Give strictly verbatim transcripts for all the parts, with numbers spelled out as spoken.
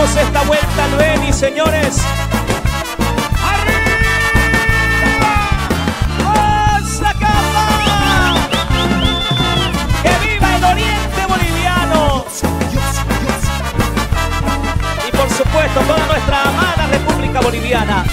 Damos esta vuelta al Beni, señores. Por supuesto, toda nuestra amada República Boliviana.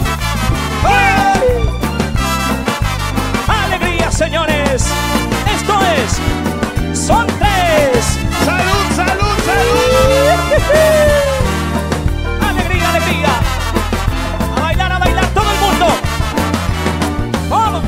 ¡Hey! ¡Alegría, señores! Esto es Son Tres. ¡Salud, salud, salud! ¡Alegría, alegría! A bailar, a bailar todo el mundo. ¡Vamos!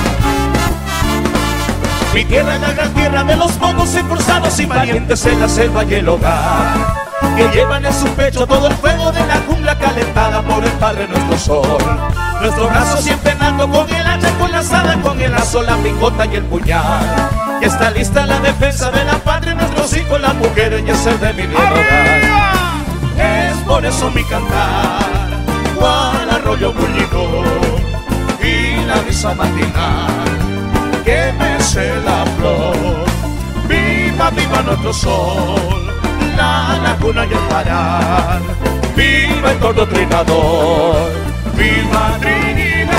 Mi tierra es la gran tierra de los pocos impulsados y valientes en la selva y el hogar, que llevan en su pecho todo el fuego de la jungla calentada por el Padre nuestro Sol. Nuestro brazo siempre ando con el hacha, con la azada, con el lazo, la picota y el puñal. Y está lista la defensa de la patria, nuestros hijos, las mujeres y el ser de mi bien hogar. Es por eso mi cantar, cual arroyo bullido y la brisa matinal que mece la flor. Viva, viva nuestro sol, la laguna y el parar. Viva el tordo trinador, viva Trinidad.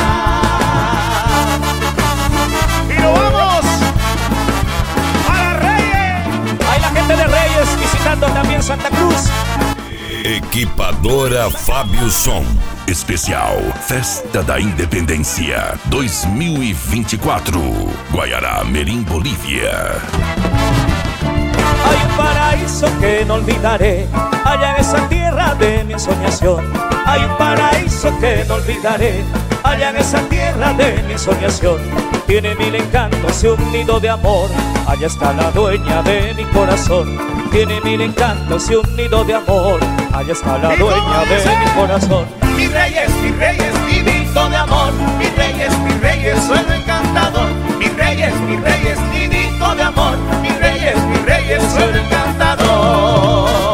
Y nos vamos para Reyes. Hay la gente de Reyes visitando también Santa Cruz. Equipadora Fábio Som. Especial Festa da Independência dois mil e vinte e quatro. Guayará, Merim, Bolívia. Hay un paraíso que no olvidaré, allá en esa tierra de mi soñación. Hay un paraíso que no olvidaré, allá en esa tierra de mi soñación. Tiene mil encantos y un nido de amor, allá está la dueña de mi corazón. Tiene mil encantos y un nido de amor, allá está la dueña de mi corazón. Mi reyes, mi reyes, nidito de amor. Mi reyes, mi reyes, suelo encantador. Mi reyes, mi reyes, nidito de amor. Mi reyes, mi reyes, suelo encantador.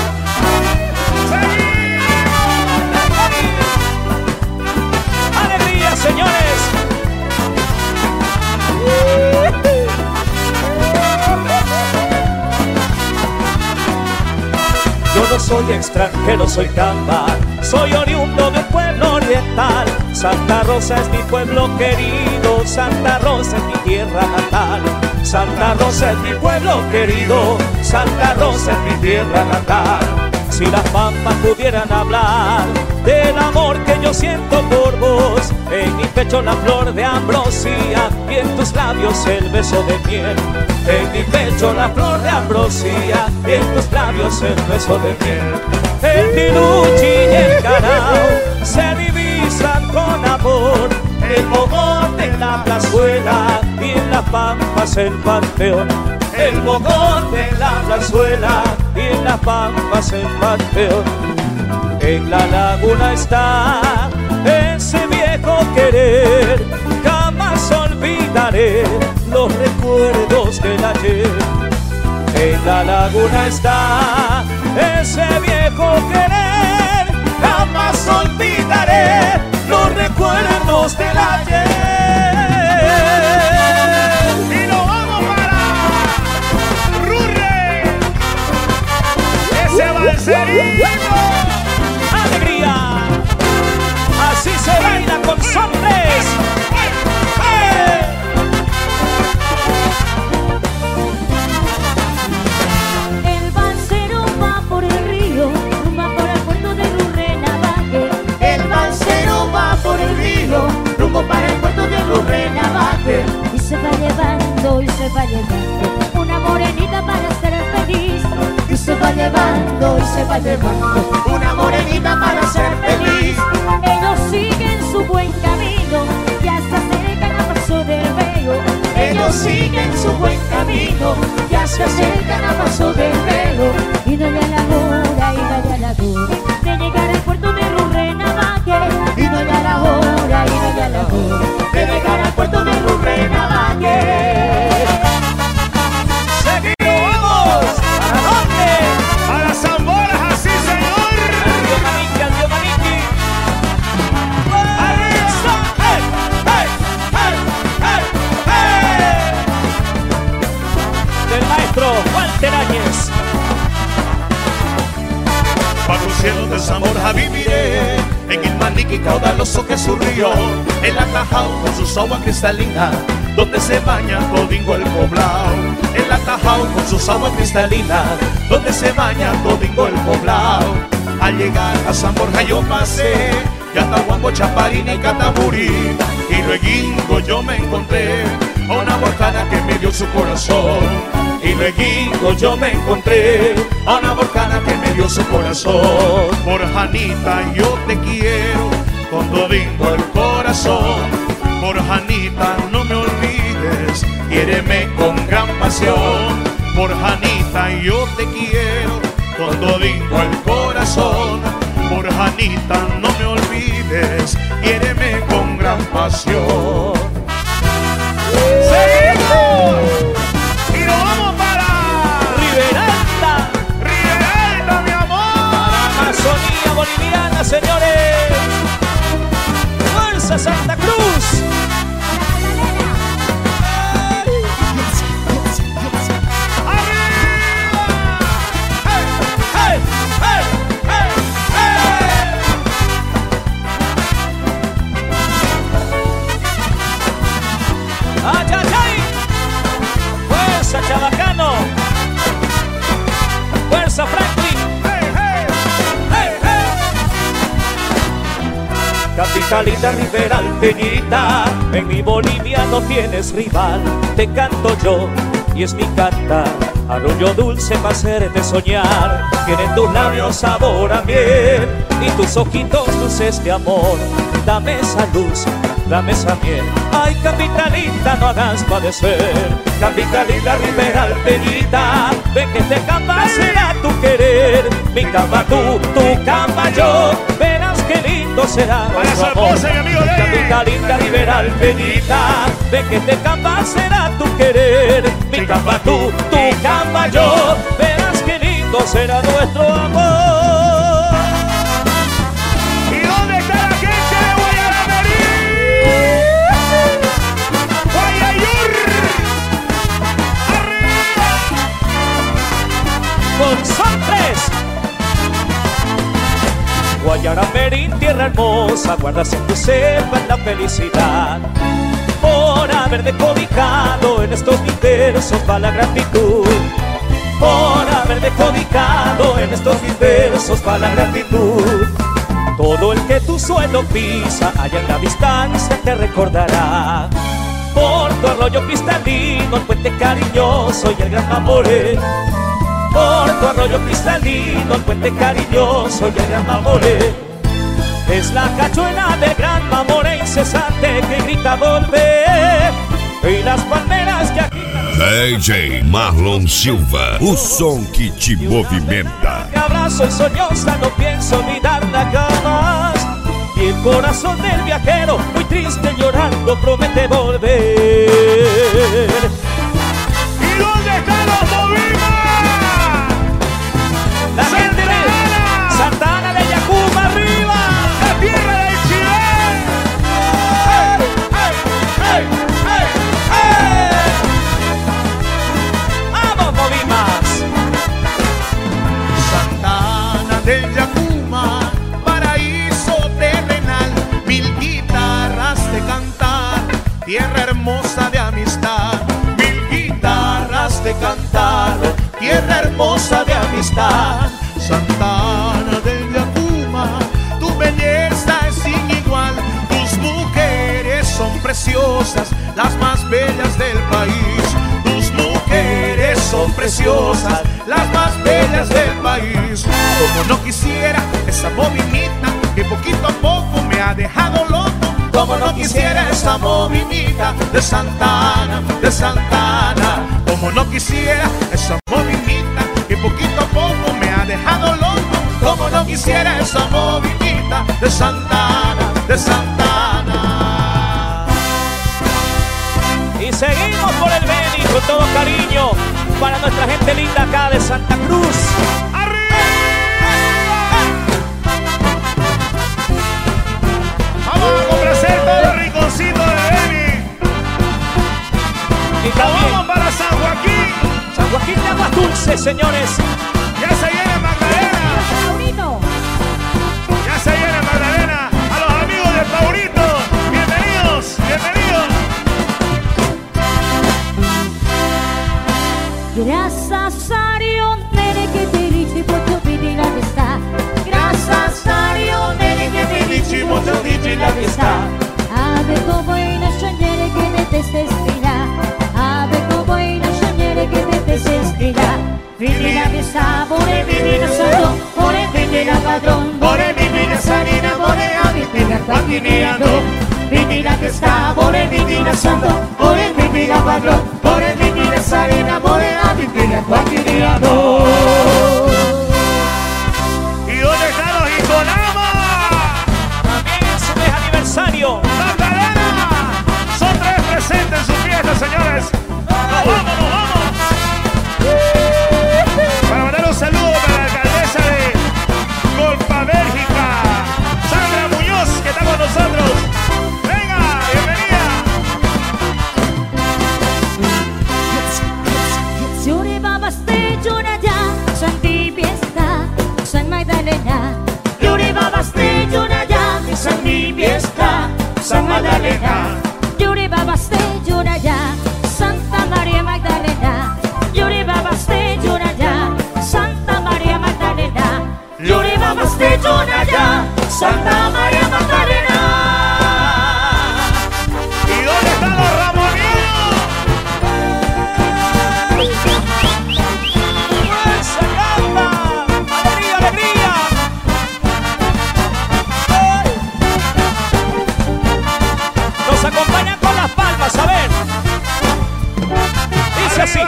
¡Alegría, señores! Yo no soy extranjero, soy camba, soy oriundo de un pueblo oriental. Santa Rosa es mi pueblo querido, Santa Rosa es mi tierra natal. Santa Rosa es mi pueblo querido, Santa Rosa es mi tierra natal. Si las pampas pudieran hablar del amor que yo siento por vos, en mi pecho la flor de ambrosía y en tus labios el beso de miel. En mi pecho la flor de ambrosía y en tus labios el beso de miel. El tiruchi y el carao se divisan con amor, el mogote en la plazuela y en las pampas el panteón. El mogote en la plazuela y en las pampas el panteón. En la laguna está ese viejo querer, jamás olvidaré los recuerdos del ayer. En la laguna está ese viejo querer, jamás olvidaré los recuerdos del ayer. Y nos vamos para Rurre, ese balserino. ¡Alegría! Así se baila con Son Tres. ¡Eh! El balsero va por el río, rumba por el puerto de Rurrenabaque. El balsero va por el río, rumbo para el puerto de Rurrenabaque. Y se va llevando, y se va llevando una morenita para ser feliz. Y se va llevando, y se va llevando una morenita para ser feliz. Ellos siguen su buen camino, ya se acercan a paso del veo. Ellos siguen su buen camino, ya se acercan a paso del velo. Y no hay a la hora, y no hay a la hora de llegar al puerto de Rurrenabaque. Y no hay a la hora, y no hay a la hora de llegar al puerto de Rurrenabaque. ¡Seguimos! ¿Para dónde? Para Zamboras, así señor. Adiós, Maniqui, adiós, Maniqui. ¡Arriba! ¡Hey! ¡Hey! ¡Hey! ¡Hey! ¡Hey! Del maestro Walter Áñez. bajo el cielo de San Borja viviré, en el maniquí caudaloso que es su río, el atajao con sus aguas cristalinas, donde se baña todingo el poblado. El atajao con sus aguas cristalinas, donde se baña todingo el poblado. Al llegar a San Borja yo pasé, Yatahuambo, Chaparina y Cataburí, y luego yo me encontré a una volcana que me dio su corazón. Y luego yo me encontré a una volcana que me dio su corazón. Por Janita yo te quiero con todingo el corazón. Por Janita no me olvides, quiéreme con gran pasión. Por Janita yo te quiero con todingo el corazón. Por Janita no me olvides, quiéreme con gran pasión. ¡Seguimos! Y nos vamos para Riberalta, Riberalta, mi amor. para Amazonía boliviana, señores. ¡Fuerza Santa Cruz! ¡Ay, ay, ay! ¡Fuerza, Chabacano! ¡Fuerza, Franklin! Hey, hey. ¡Hey, hey! Capitalita Riberal, Peñita, en mi Bolivia no tienes rival. Te canto yo y es mi cantar, arroyo dulce para hacerte soñar. Tienen tus labios sabor a miel y tus ojitos luces de amor. Dame esa luz, dame esa miel. Ay, capitalita, no hagas padecer. Capitalita Riberal, Peñita, ven que te cama será tu querer. Mi cama tú, tu cama yo, verás qué lindo será Para su nuestro amor. esposa y amigo de él. Capitalita Riberal, Peñita, ven que te cama será tu querer. Mi cama tú, tu cama yo, verás qué lindo será nuestro amor. ¿Y dónde está la gente de Guayaramerí? Guayayur. Arriba. Con son tres. Guayaramerín, tierra hermosa, guardas en tu selva la felicidad. Por haberte cobijado en estos diversos va la gratitud. Por haberte cobijado en estos diversos va la gratitud. Todo el que tu suelo pisa, allá en la distancia te recordará. Por tu arroyo cristalino, el puente cariñoso y el gran Mamoré. Por tu arroyo cristalino, el puente cariñoso y el gran Mamoré. Es la cachuela del gran Mamoré incesante que grita volver. Y las palmeras que aquí D J Marlon Silva, o som que te movimenta. te abrazo y soñosa, no pienso olvidarla jamás. Y el corazón del viajero, muy triste llorando, promete volver. ¿Y dónde están los Movimas? La gente de Santa Ana de Yacuma, arriba. La tierra del Chile. ¡Hey, hey, hey, hey, hey! ¡Vamos, Movimas! Santa Ana del Yacuma, paraíso terrenal, mil guitarras de cantar, tierra hermosa de amistad. Mil guitarras de cantar, tierra hermosa de amistad. Santa Ana del Yacuma, tu belleza es sin igual, tus mujeres son preciosas, las más bellas del país. Tus mujeres son preciosas, las más bellas del país. Como no quisiera esa movinita que poquito a poco me ha dejado loco. Como no quisiera esa movinita de Santa Ana, de Santa Ana. Como no quisiera esa movinita que poquito a poco me ha dejado loco. Como no quisiera esa movinita de Santa Ana, de Santa Ana. Y seguimos por el Beni con todo cariño para nuestra gente linda acá de Santa Cruz. Vamos a complacer todo el rinconcito de Beni. Y Nos también vamos para San Joaquín. San Joaquín de Aguas Dulces, señores. Ya se viene Magdalena. Taurino. Graças a Dio nere che ti dici posso vedi la vista. Graças a Dio nere che ti dici posso vedi la vista. Ave come una scegliere che ne te stestina. Ave come una scegliere che ne te stestina. Vedi la vista, vuole vedi la santo, vuole vedi la padron, vuole vedi la sanina, vuole avete la quantineando. Vedi la vista, vuole vedi la santo, vuole vedi la padron, vuole vedi la sanina, vuole avete la quantineando. ¿Y dónde están los Iconama? También en su mes aniversario. ¡Magdalena! Son tres presentes en su fiesta, señores. ¡Nos vamos, nos vamos! Para mandar un saludo para la alcaldesa de Golpa, Bélgica, Sandra Muñoz, que está con nosotros. ¡Venga, bienvenida! Lloreba Bastellona ya, Santi Fiesta, San Magdalena. Lloreba Bastellona ya, Santi Fiesta, San Magdalena. Lloreba Bastellona ya, Santa María Magdalena. Lloreba Bastellona ya, Santa María Magdalena. Lloreba Bastellona ya, Santa María Magdalena. ¿Y dónde están los ramoninos? ¡Fuerza, canta! ¡Alegría, alegría! ¡Ay! Nos acompañan con las palmas, a ver. Dice así.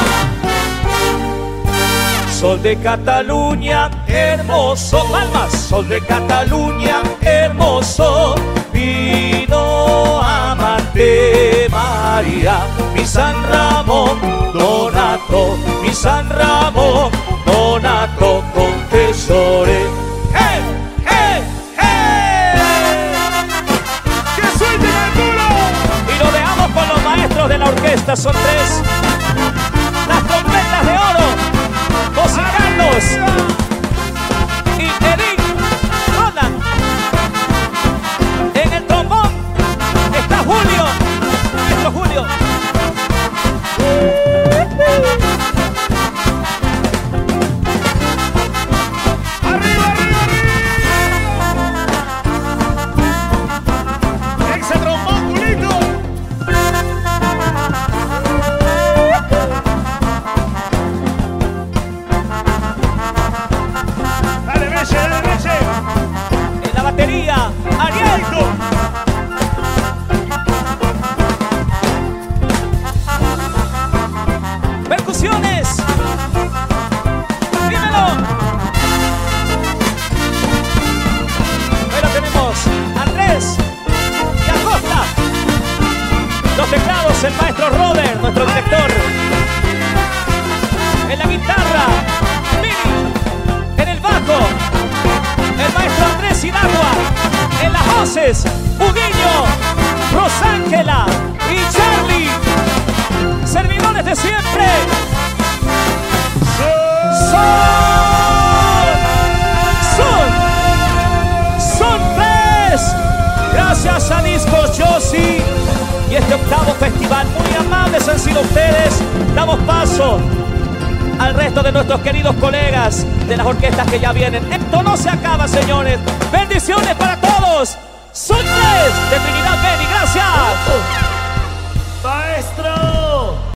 Sol de Cataluña, hermoso, palmas. Sol de Cataluña, hermoso, vino amante María, mi San Ramón Donato, mi San Ramón Donato, confesore. ¡Hey, hey, hey! ¡Que suelten el culo! Y lo dejamos con los maestros de la orquesta, son tres. Las trompetas de oro, José Carlos y Edith Rodan. En el trombón está Julio, nuestro Julio. ¡Arriba, arriba, arriba! ¡Exe trombón, culito! ¡Dale, Meche, dale, Meche! En la batería, Ariel. Percusiones. Dímelo. Pero tenemos a Andrés y a Costa. Los teclados, el maestro Robert, nuestro director. En la guitarra, Mini. En el bajo, el maestro Andrés Hidalgo. En las voces, Huguinho, Rosángela y Charlie. Servidores de siempre. Son, son, son tres. Gracias a Discos Josie y este octavo festival. Muy amables han sido ustedes. Damos paso al resto de nuestros queridos colegas de las orquestas que ya vienen. Esto no se acaba, señores. Bendiciones para todos. Son tres de Trinidad.